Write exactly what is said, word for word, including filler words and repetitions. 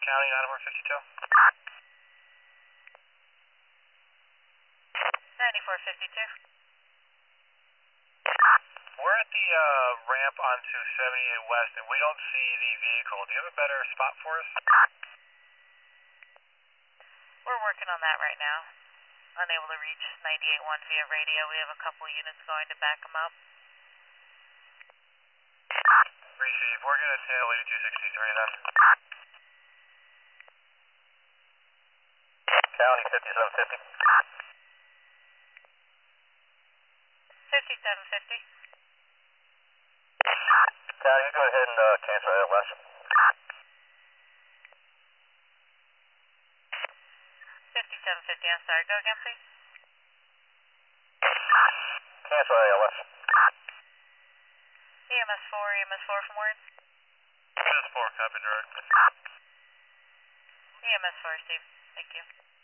County, ninety-four fifty-two. ninety-four fifty-two. We're at the uh, ramp onto seventy-eight West, and we don't see the vehicle. Do you have a better spot for us? We're working on that right now. Unable to reach ninety-eight one via radio. We have a couple units going to back them up. Receive. We're going to tail eighty-two sixty-three then. County fifty-seven fifty. fifty-seven fifty. County, you go ahead and uh, cancel that last. fifty-seven fifty, I'm sorry. Go again, please. Cancel A L S. E M S four, E M S four from where? E M S four, copy direct. E M S four, Steve. Thank you.